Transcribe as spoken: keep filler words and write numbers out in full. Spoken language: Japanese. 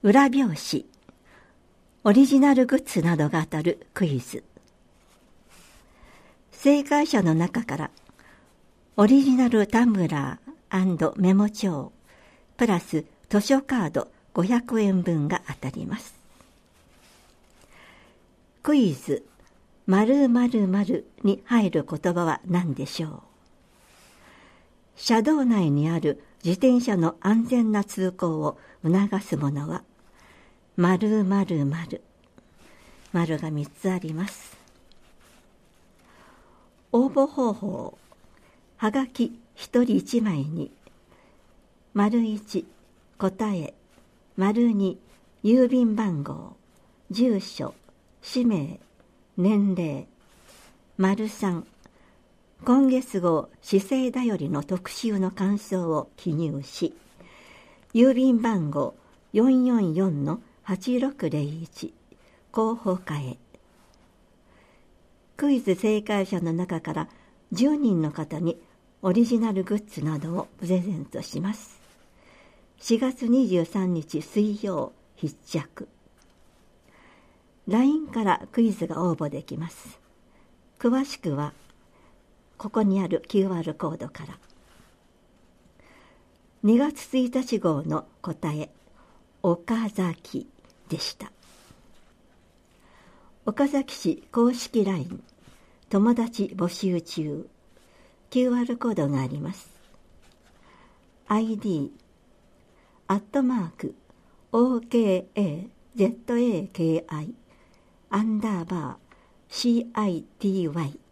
裏表紙、オリジナルグッズなどが当たるクイズ。正解者の中からオリジナルタンブラー&メモ帳プラス図書カードごひゃくえんぶんが当たります。クイズ〇〇〇に入る言葉は何でしょう。車道内にある自転車の安全な通行を促すものは〇〇〇。丸がみっつあります。応募方法、はがきひとりいちまいに丸いち答え、丸に郵便番号、住所、氏名、年齢、丸さん今月号市政だよりの特集の感想を記入し、郵便番号 よんよんよんのはちろくぜろいち 候補課へ。クイズ正解者の中からじゅうにんの方にオリジナルグッズなどをプレゼントします。しがつにじゅうさんにち水曜必着。ライン からクイズが応募できます。詳しくはここにある キューアール コードから。にがつついたち号の答え、岡崎でした。岡崎市公式 ライン 友達募集中、 キューアール コードがあります。 アイディー アットマーク オーケーエーゼットエーケーアイ アンダーバー シーアイティーワイ